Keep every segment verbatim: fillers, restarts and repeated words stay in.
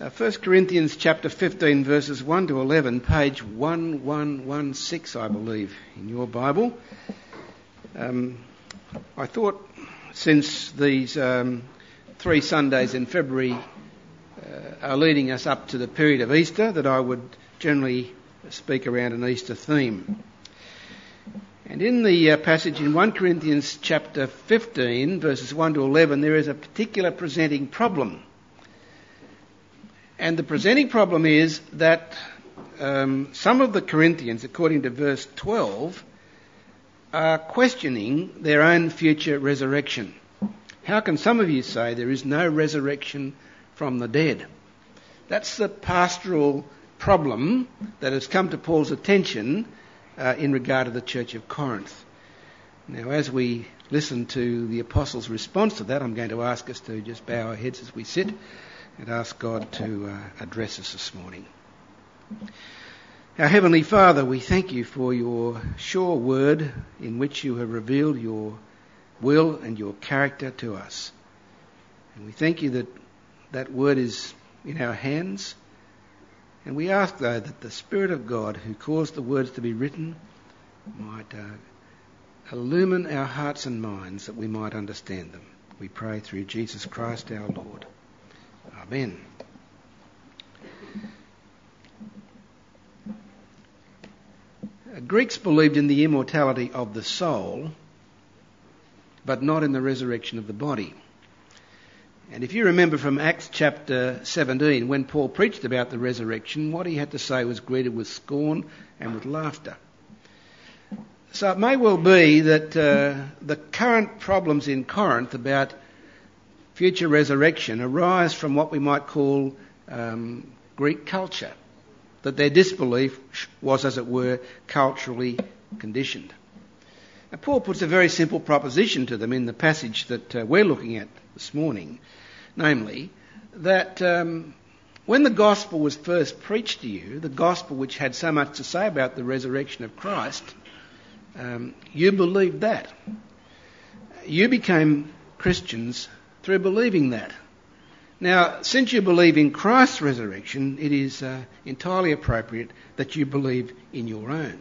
Uh, First Corinthians chapter fifteen, verses one to eleven, page eleven sixteen, I believe, in your Bible. Um, I thought since these um, three Sundays in February uh, are leading us up to the period of Easter, that I would generally speak around an Easter theme. And in the uh, passage in First Corinthians chapter fifteen, verses one to eleven, there is a particular presenting problem. And the presenting problem is that um, some of the Corinthians, according to verse twelve, are questioning their own future resurrection. How can some of you say there is no resurrection from the dead? That's the pastoral problem that has come to Paul's attention uh, in regard to the Church of Corinth. Now, as we listen to the Apostles' response to that, I'm going to ask us to just bow our heads as we sit and ask God to uh, address us this morning. Our Heavenly Father, we thank you for your sure word in which you have revealed your will and your character to us. And we thank you that that word is in our hands. And we ask, though, that the Spirit of God, who caused the words to be written, might uh, illumine our hearts and minds that we might understand them. We pray through Jesus Christ our Lord. Amen. Greeks believed in the immortality of the soul, but not in the resurrection of the body. And if you remember from Acts chapter seventeen, when Paul preached about the resurrection, what he had to say was greeted with scorn and with laughter. So it may well be that uh, the current problems in Corinth about future resurrection arise from what we might call um, Greek culture, that their disbelief was, as it were, culturally conditioned. Now, Paul puts a very simple proposition to them in the passage that uh, we're looking at this morning, namely that um, when the gospel was first preached to you, the gospel which had so much to say about the resurrection of Christ, um, you believed that. You became Christians through believing that. Now, since you believe in Christ's resurrection, it is uh, entirely appropriate that you believe in your own.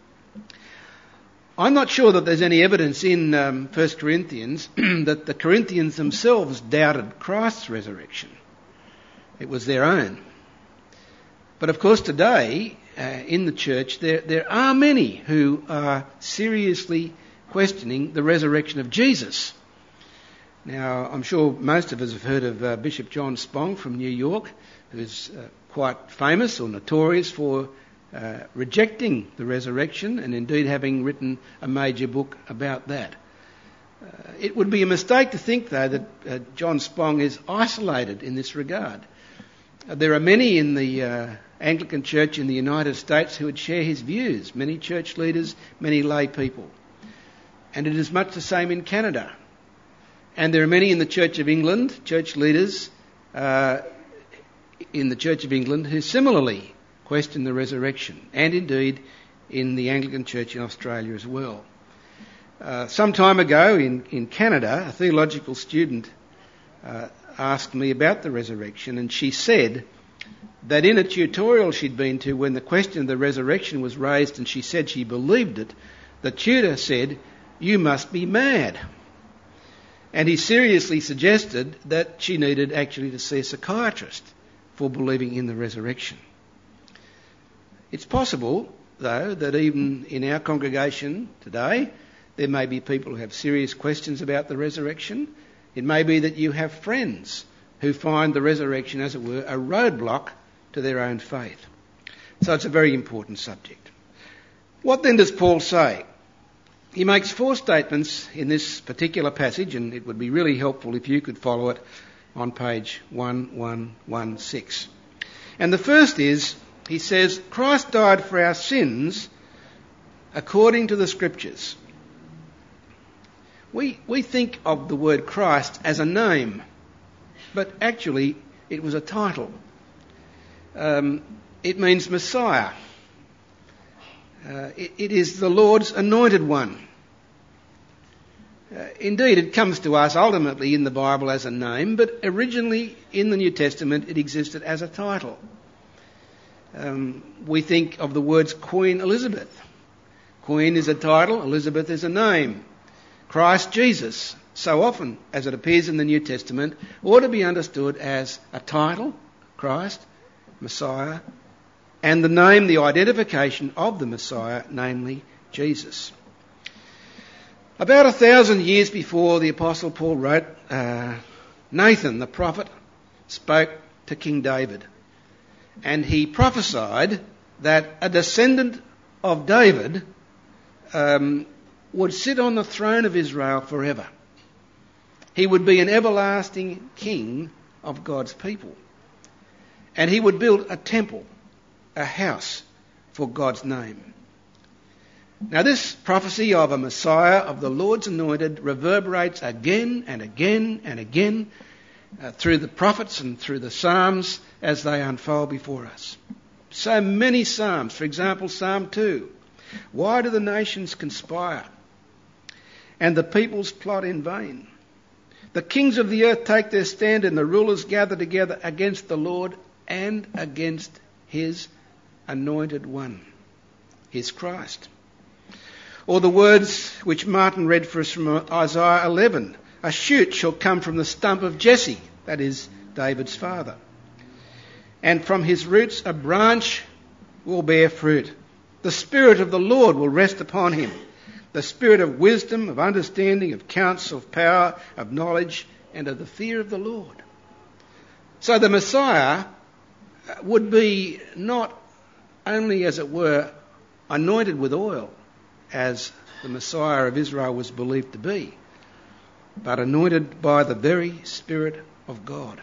I'm not sure that there's any evidence in um, First Corinthians that the Corinthians themselves doubted Christ's resurrection. It was their own. But of course today, uh, in the church, there, there are many who are seriously questioning the resurrection of Jesus. Now, I'm sure most of us have heard of uh, Bishop John Spong from New York, who's uh, quite famous or notorious for uh, rejecting the resurrection and indeed having written a major book about that. Uh, it would be a mistake to think, though, that uh, John Spong is isolated in this regard. Uh, there are many in the uh, Anglican Church in the United States who would share his views, many church leaders, many lay people. And it is much the same in Canada. And there are many in the Church of England, church leaders uh, in the Church of England, who similarly question the resurrection, and indeed in the Anglican Church in Australia as well. Uh, some time ago in, in Canada, a theological student uh, asked me about the resurrection, and she said that in a tutorial she'd been to, when the question of the resurrection was raised and she said she believed it, the tutor said, "You must be mad." And he seriously suggested that she needed actually to see a psychiatrist for believing in the resurrection. It's possible, though, that even in our congregation today, there may be people who have serious questions about the resurrection. It may be that you have friends who find the resurrection, as it were, a roadblock to their own faith. So it's a very important subject. What then does Paul say? He makes four statements in this particular passage, and it would be really helpful if you could follow it on page eleven sixteen. And the first is, he says, Christ died for our sins according to the Scriptures. We, we think of the word Christ as a name, but actually it was a title. Um, it means Messiah. Uh, it, it is the Lord's anointed one. Uh, indeed, it comes to us ultimately in the Bible as a name, but originally in the New Testament it existed as a title. Um, we think of the words Queen Elizabeth. Queen is a title, Elizabeth is a name. Christ Jesus, so often as it appears in the New Testament, ought to be understood as a title, Christ, Messiah, and the name, the identification of the Messiah, namely Jesus. About a thousand years before the Apostle Paul wrote, uh, Nathan, the prophet, spoke to King David. And he prophesied that a descendant of David um, would sit on the throne of Israel forever. He would be an everlasting king of God's people. And he would build a temple, a house for God's name. Now this prophecy of a Messiah, of the Lord's anointed, reverberates again and again and again uh, through the prophets and through the Psalms as they unfold before us. So many Psalms, for example Psalm two. Why do the nations conspire and the peoples plot in vain? The kings of the earth take their stand and the rulers gather together against the Lord and against his anointed one, his Christ. Or the words which Martin read for us from Isaiah eleven. A shoot shall come from the stump of Jesse, that is David's father. And from his roots a branch will bear fruit. The Spirit of the Lord will rest upon him. The Spirit of wisdom, of understanding, of counsel, of power, of knowledge, and of the fear of the Lord. So the Messiah would be not only, as it were, anointed with oil, as the Messiah of Israel was believed to be, but anointed by the very Spirit of God.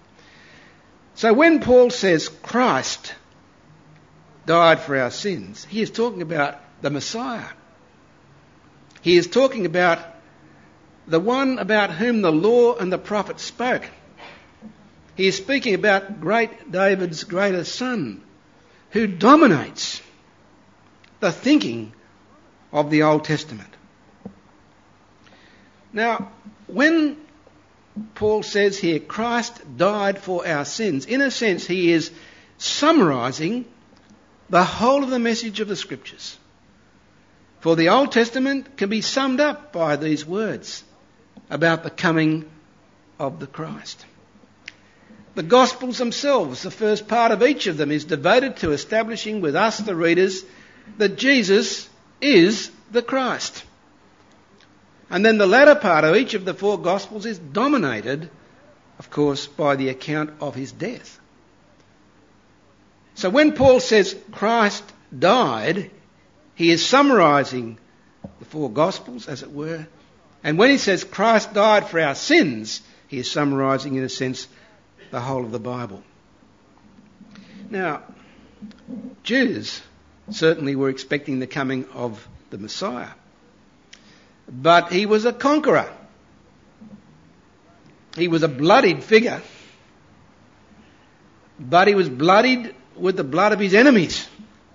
So when Paul says Christ died for our sins, he is talking about the Messiah. He is talking about the one about whom the law and the prophets spoke. He is speaking about great David's greatest son, who dominates the thinking of the Old Testament. Now, when Paul says here, Christ died for our sins, in a sense he is summarising the whole of the message of the Scriptures. For the Old Testament can be summed up by these words about the coming of the Christ. The Gospels themselves, the first part of each of them, is devoted to establishing with us, the readers, that Jesus is the Christ. And then the latter part of each of the four Gospels is dominated, of course, by the account of his death. So when Paul says Christ died, he is summarising the four Gospels, as it were. And when he says Christ died for our sins, he is summarising, in a sense, the whole of the Bible. Now, Jews certainly were expecting the coming of the Messiah. But he was a conqueror. He was a bloodied figure. But he was bloodied with the blood of his enemies.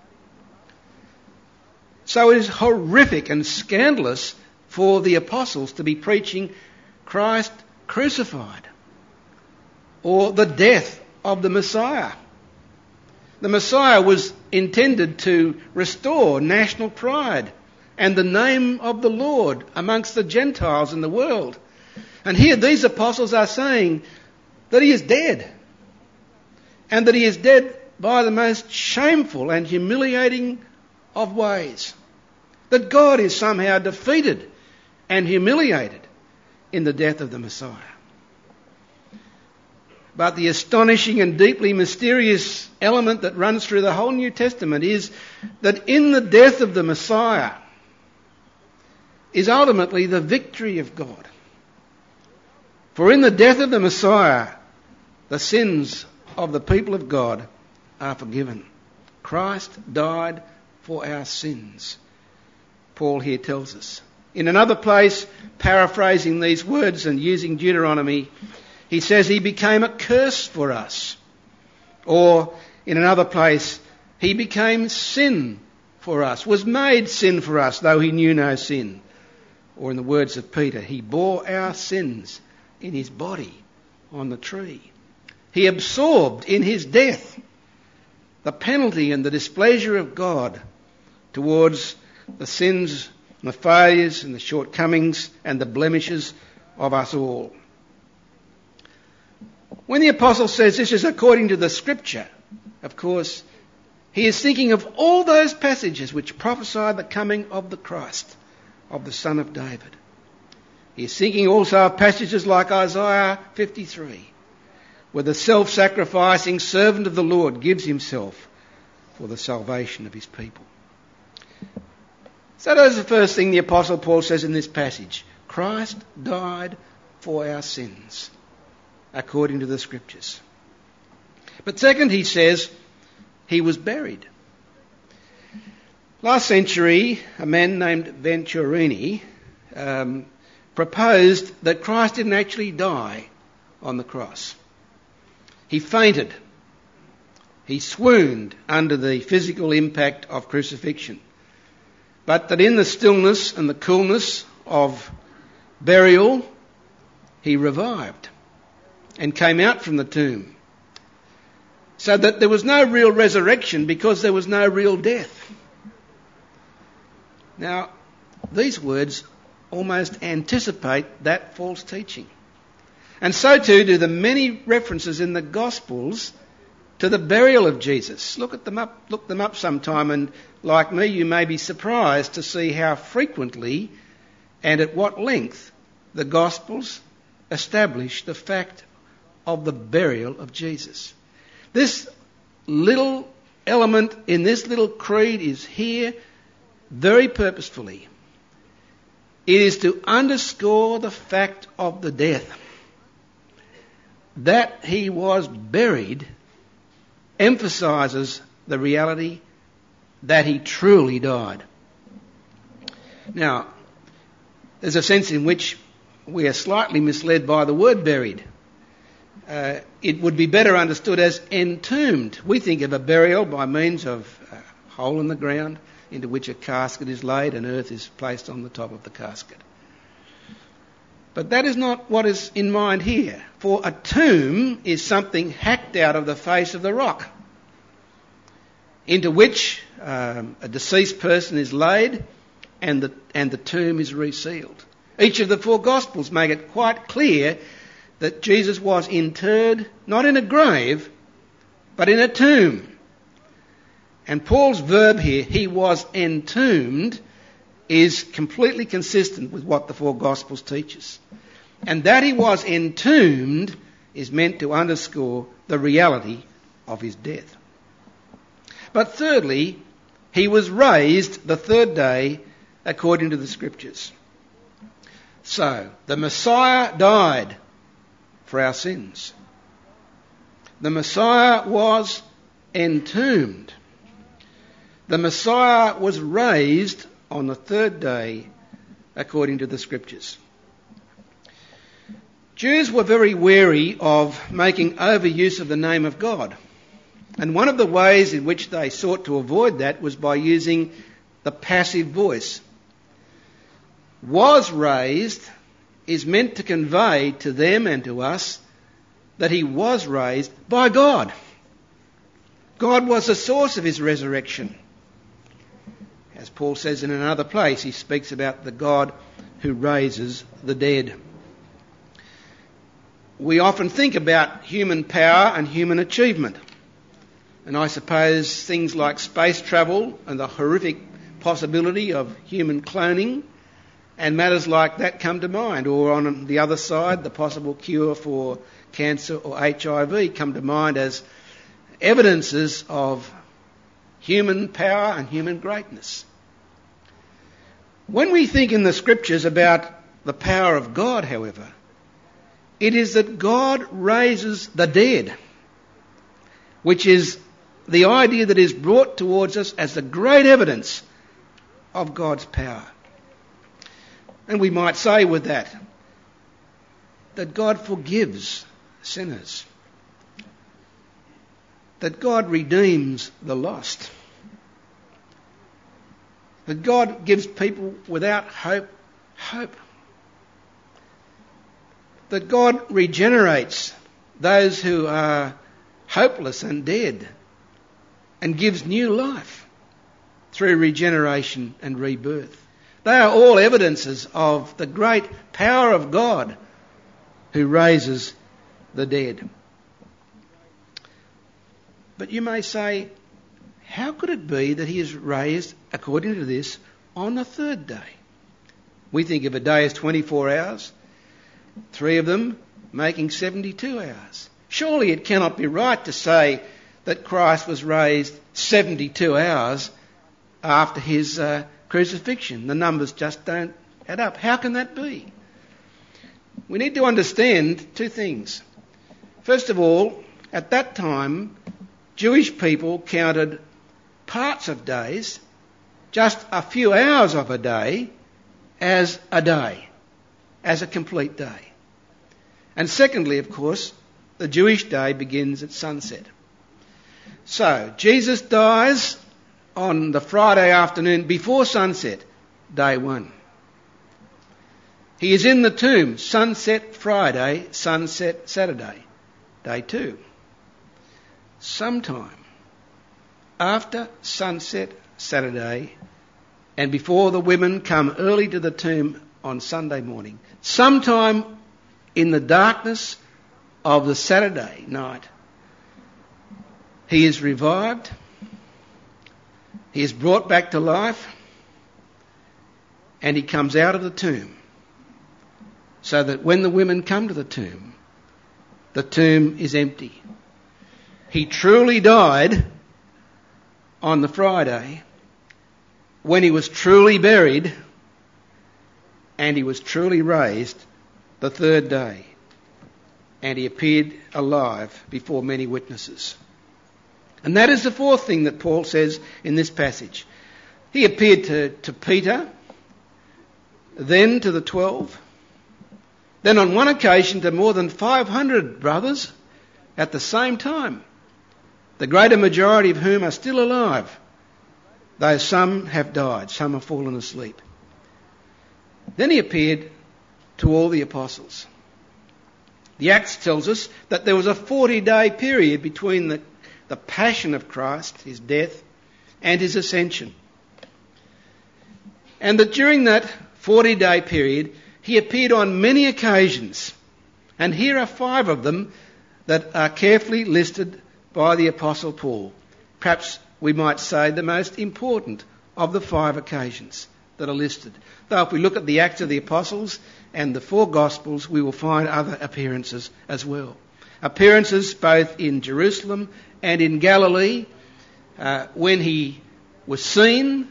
So it is horrific and scandalous for the apostles to be preaching Christ crucified, or the death of the Messiah. The Messiah was intended to restore national pride and the name of the Lord amongst the Gentiles in the world. And here these apostles are saying that he is dead, and that he is dead by the most shameful and humiliating of ways. That God is somehow defeated and humiliated in the death of the Messiah. But the astonishing and deeply mysterious element that runs through the whole New Testament is that in the death of the Messiah is ultimately the victory of God. For in the death of the Messiah, the sins of the people of God are forgiven. Christ died for our sins, Paul here tells us. In another place, paraphrasing these words and using Deuteronomy, he says he became a curse for us. Or in another place, he became sin for us, was made sin for us, though he knew no sin. Or in the words of Peter, he bore our sins in his body on the tree. He absorbed in his death the penalty and the displeasure of God towards the sins and the failures and the shortcomings and the blemishes of us all. When the apostle says this is according to the scripture, of course, he is thinking of all those passages which prophesy the coming of the Christ, of the Son of David. He is thinking also of passages like Isaiah fifty-three, where the self-sacrificing servant of the Lord gives himself for the salvation of his people. So that is the first thing the Apostle Paul says in this passage. Christ died for our sins, according to the Scriptures. But second, he says, he was buried. Last century, a man named Venturini um, proposed that Christ didn't actually die on the cross. He fainted. He swooned under the physical impact of crucifixion. But that in the stillness and the coolness of burial, he revived and came out from the tomb. So that there was no real resurrection because there was no real death. Now, these words almost anticipate that false teaching. And so too do the many references in the Gospels to the burial of Jesus. Look at them up, look them up sometime, and like me, you may be surprised to see how frequently and at what length the Gospels establish the fact of the burial of Jesus. This little element in this little creed is here very purposefully. It is to underscore the fact of the death. That he was buried emphasises the reality that he truly died. Now, there's a sense in which we are slightly misled by the word buried. Uh, it would be better understood as entombed. We think of a burial by means of a hole in the ground into which a casket is laid and earth is placed on the top of the casket. But that is not what is in mind here. For a tomb is something hacked out of the face of the rock, into which um, a deceased person is laid and the, and the tomb is resealed. Each of the four Gospels make it quite clear that Jesus was interred not in a grave, but in a tomb. And Paul's verb here, he was entombed, is completely consistent with what the four Gospels teach us. And that he was entombed is meant to underscore the reality of his death. But thirdly, he was raised the third day according to the Scriptures. So, the Messiah died for our sins. The Messiah was entombed. The Messiah was raised on the third day according to the Scriptures. Jews were very wary of making overuse of the name of God. And one of the ways in which they sought to avoid that was by using the passive voice. Was raised is meant to convey to them and to us that he was raised by God. God was the source of his resurrection. As Paul says in another place, he speaks about the God who raises the dead. We often think about human power and human achievement. And I suppose things like space travel and the horrific possibility of human cloning and matters like that come to mind. Or on the other side, the possible cure for cancer or H I V come to mind as evidences of human power and human greatness. When we think in the Scriptures about the power of God, however, it is that God raises the dead, which is the idea that is brought towards us as the great evidence of God's power. And we might say with that, that God forgives sinners, that God redeems the lost, that God gives people without hope hope. That God regenerates those who are hopeless and dead and gives new life through regeneration and rebirth. They are all evidences of the great power of God who raises the dead. But you may say, how could it be that he is raised, according to this, on the third day? We think of a day as twenty-four hours, three of them making seventy-two hours. Surely it cannot be right to say that Christ was raised seventy-two hours after his uh, crucifixion. The numbers just don't add up. How can that be? We need to understand two things. First of all, at that time, Jewish people counted parts of days, just a few hours of a day, as a day, as a complete day. And secondly, of course, the Jewish day begins at sunset. So, Jesus dies on the Friday afternoon before sunset, day one. He is in the tomb, sunset Friday, sunset Saturday, day two. Sometime after sunset Saturday and before the women come early to the tomb on Sunday morning, sometime in the darkness of the Saturday night, he is revived, he is brought back to life, and he comes out of the tomb, so that when the women come to the tomb, the tomb is empty. He truly died on the Friday, when he was truly buried, and he was truly raised the third day, and he appeared alive before many witnesses. And that is the fourth thing that Paul says in this passage. He appeared to, to Peter, then to the twelve, then on one occasion to more than five hundred brothers at the same time, the greater majority of whom are still alive, though some have died, some have fallen asleep. Then he appeared to all the apostles. The Acts tells us that there was a forty-day period between the, the passion of Christ, his death, and his ascension. And that during that forty-day period, he appeared on many occasions. And here are five of them that are carefully listed by the Apostle Paul. Perhaps we might say the most important of the five occasions that are listed. Though if we look at the Acts of the Apostles and the four Gospels, we will find other appearances as well. Appearances both in Jerusalem and in Galilee, uh, when he was seen,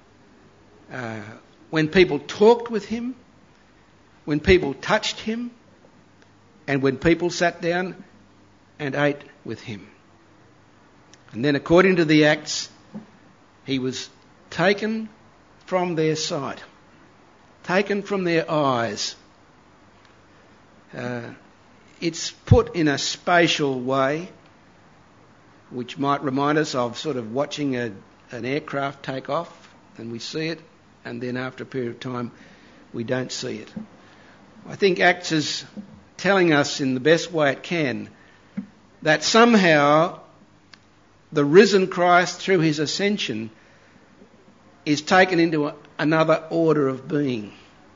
uh, when people talked with him, when people touched him, and when people sat down and ate with him. And then according to the Acts, he was taken from their sight, taken from their eyes. Uh, it's put in a spatial way, which might remind us of sort of watching a, an aircraft take off, and we see it, and then after a period of time, we don't see it. I think Acts is telling us in the best way it can that somehow the risen Christ, through his ascension, is taken into a, another order of being,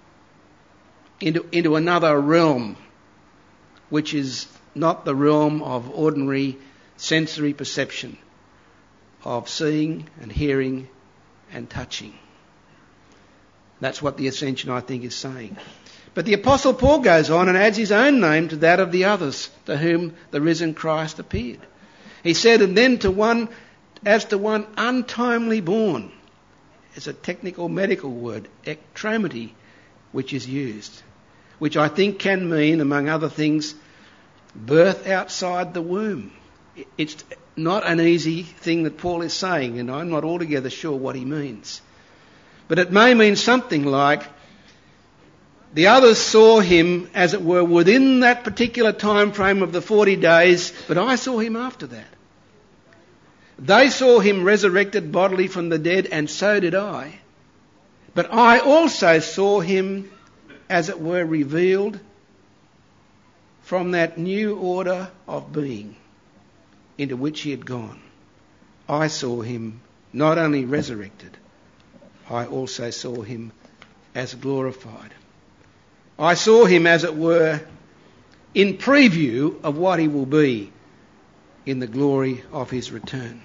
into, into another realm, which is not the realm of ordinary sensory perception, of seeing and hearing and touching. That's what the ascension, I think, is saying. But the Apostle Paul goes on and adds his own name to that of the others to whom the risen Christ appeared. He said, and then to one, as to one untimely born, it's a technical medical word, ectromaty, which is used, which I think can mean, among other things, birth outside the womb. It's not an easy thing that Paul is saying, and I'm not altogether sure what he means. But it may mean something like, the others saw him, as it were, within that particular time frame of the forty days, but I saw him after that. They saw him resurrected bodily from the dead, and so did I. But I also saw him as it were, revealed from that new order of being into which he had gone. I saw him not only resurrected, I also saw him as glorified. I saw him, as it were, in preview of what he will be in the glory of his return.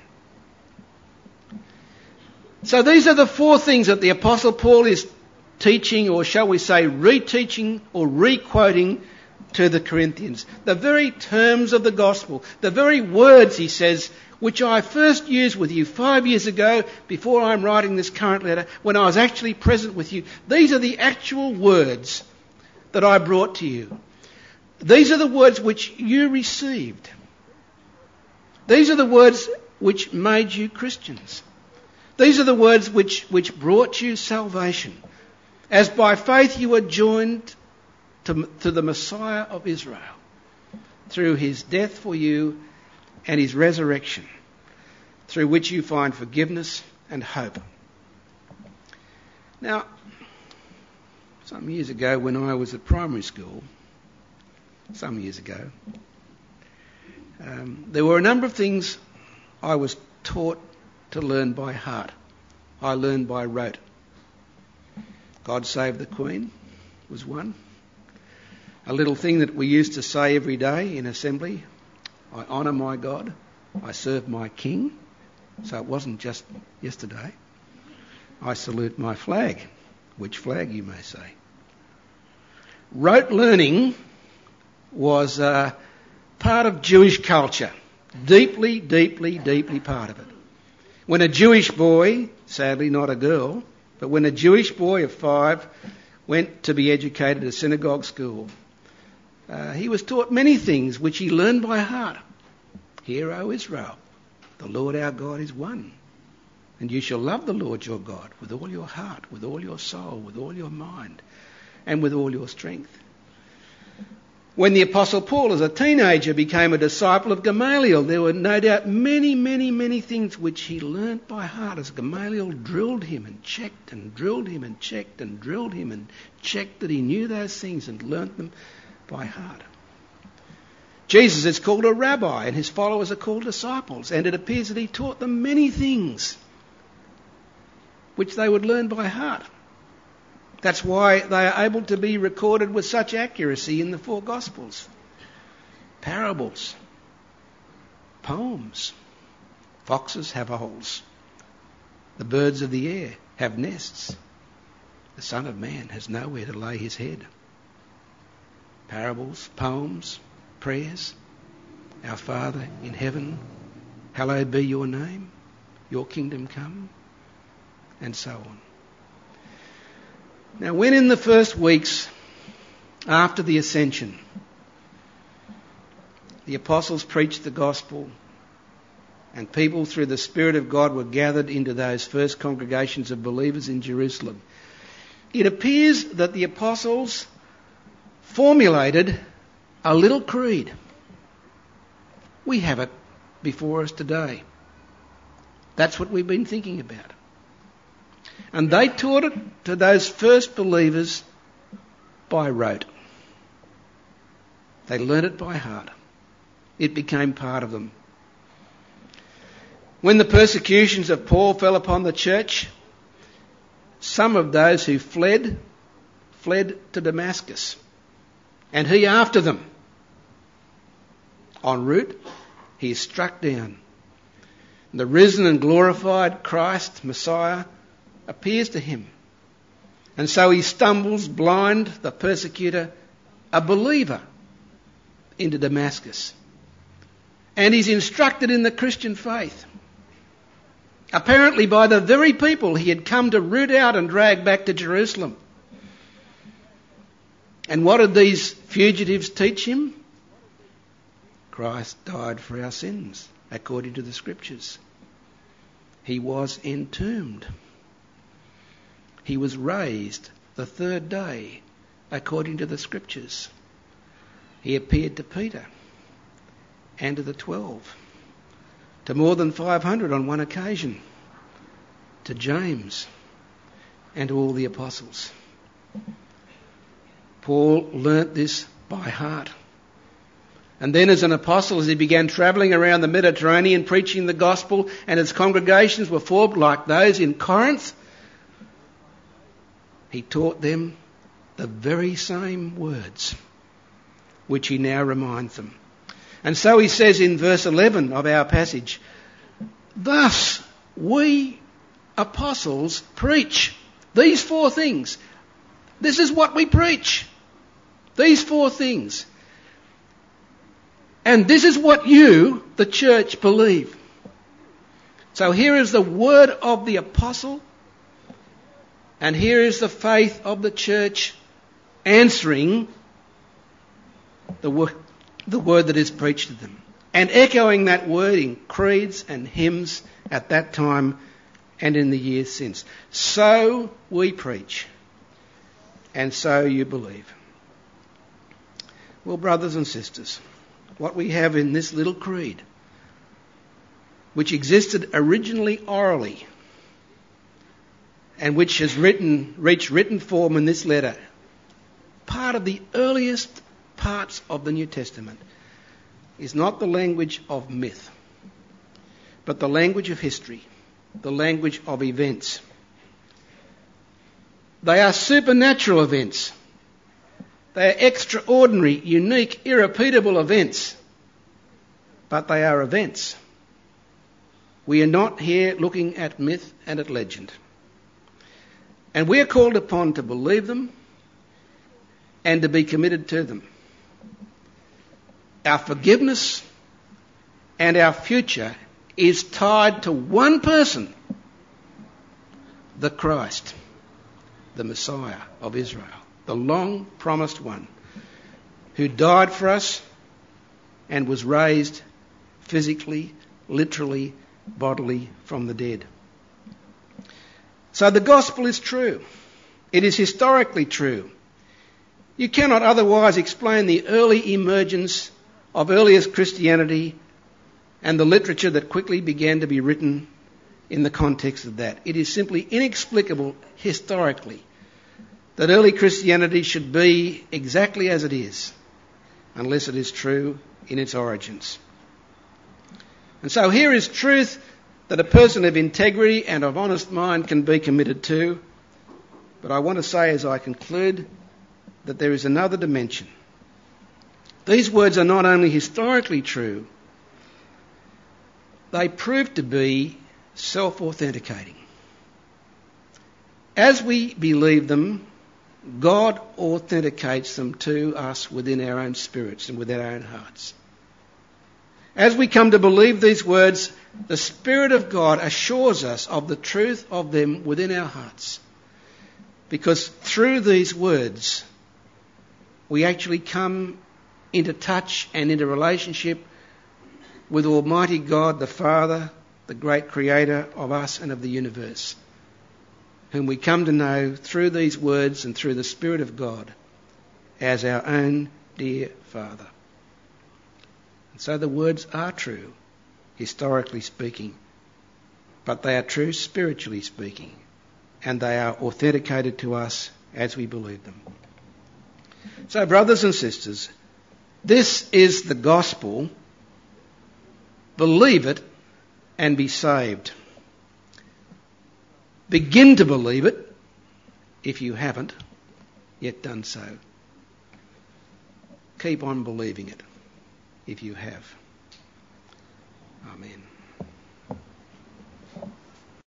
So these are the four things that the Apostle Paul is teaching, or shall we say reteaching or re-quoting to the Corinthians. The very terms of the gospel, the very words, he says, which I first used with you five years ago before I'm writing this current letter, when I was actually present with you. These are the actual words that I brought to you. These are the words which you received. These are the words which made you Christians. These are the words which, which brought you salvation, as by faith you were joined to, to the Messiah of Israel through his death for you and his resurrection, through which you find forgiveness and hope. Now, some years ago when I was at primary school, some years ago, um, there were a number of things I was taught to learn by heart. I learned by rote. God Save the Queen was one. A little thing that we used to say every day in assembly: I honour my God, I serve my King. So it wasn't just yesterday. I salute my flag. Which flag, you may say? Rote learning was uh, part of Jewish culture. Deeply, deeply, deeply part of it. When a Jewish boy, sadly not a girl, but when a Jewish boy of five went to be educated at a synagogue school, uh, he was taught many things which he learned by heart. Hear, O Israel, the Lord our God is one. And you shall love the Lord your God with all your heart, with all your soul, with all your mind, and with all your strength. When the Apostle Paul, as a teenager, became a disciple of Gamaliel, there were no doubt many, many, many things which he learnt by heart as Gamaliel drilled him and checked and drilled him and checked and drilled him and checked that he knew those things and learnt them by heart. Jesus is called a rabbi and his followers are called disciples, and it appears that he taught them many things which they would learn by heart. That's why they are able to be recorded with such accuracy in the four Gospels. Parables, poems. Foxes have holes. The birds of the air have nests. The Son of Man has nowhere to lay his head. Parables, poems, prayers. Our Father in heaven, hallowed be your name, your kingdom come, and so on. Now, when in the first weeks after the ascension, the apostles preached the gospel and people through the Spirit of God were gathered into those first congregations of believers in Jerusalem, it appears that the apostles formulated a little creed. We have it before us today. That's what we've been thinking about. And they taught it to those first believers by rote. They learnt it by heart. It became part of them. When the persecutions of Paul fell upon the church, some of those who fled, fled to Damascus. And he after them. En route, he is struck down. The risen and glorified Christ, Messiah, appears to him. And so he stumbles, blind, the persecutor, a believer, into Damascus. And he's instructed in the Christian faith. Apparently by the very people he had come to root out and drag back to Jerusalem. And what did these fugitives teach him? Christ died for our sins, according to the Scriptures. He was entombed. He was raised the third day, according to the Scriptures. He appeared to Peter and to the twelve, to more than five hundred on one occasion, to James and to all the apostles. Paul learnt this by heart. And then as an apostle, as he began travelling around the Mediterranean preaching the gospel, and his congregations were formed like those in Corinth, he taught them the very same words which he now reminds them. And so he says in verse eleven of our passage, "Thus we apostles preach these four things." This is what we preach. These four things. And this is what you, the church, believe. So here is the word of the apostle, and here is the faith of the church answering the word, the word that is preached to them, and echoing that word in creeds and hymns at that time and in the years since. So we preach, and so you believe. Well, brothers and sisters, what we have in this little creed, which existed originally orally and which has written, reached written form in this letter, part of the earliest parts of the New Testament, is not the language of myth, but the language of history, the language of events. They are supernatural events. They are extraordinary, unique, irrepeatable events. But they are events. We are not here looking at myth and at legend. And we are called upon to believe them and to be committed to them. Our forgiveness and our future is tied to one person, the Christ, the Messiah of Israel, the long-promised one, who died for us and was raised physically, literally, bodily from the dead. So the gospel is true. It is historically true. You cannot otherwise explain the early emergence of earliest Christianity and the literature that quickly began to be written in the context of that. It is simply inexplicable historically that early Christianity should be exactly as it is, unless it is true in its origins. And so here is truth that a person of integrity and of honest mind can be committed to. But I want to say as I conclude that there is another dimension. These words are not only historically true, they prove to be self-authenticating. As we believe them, God authenticates them to us within our own spirits and within our own hearts. As we come to believe these words, the Spirit of God assures us of the truth of them within our hearts. Because through these words, we actually come into touch and into relationship with Almighty God, the Father, the great creator of us and of the universe, whom we come to know through these words and through the Spirit of God as our own dear Father. And so the words are true, historically speaking, but they are true spiritually speaking, and they are authenticated to us as we believe them. So, brothers and sisters, this is the gospel. Believe it and be saved. Begin to believe it if you haven't yet done so. Keep on believing it if you have. Amen.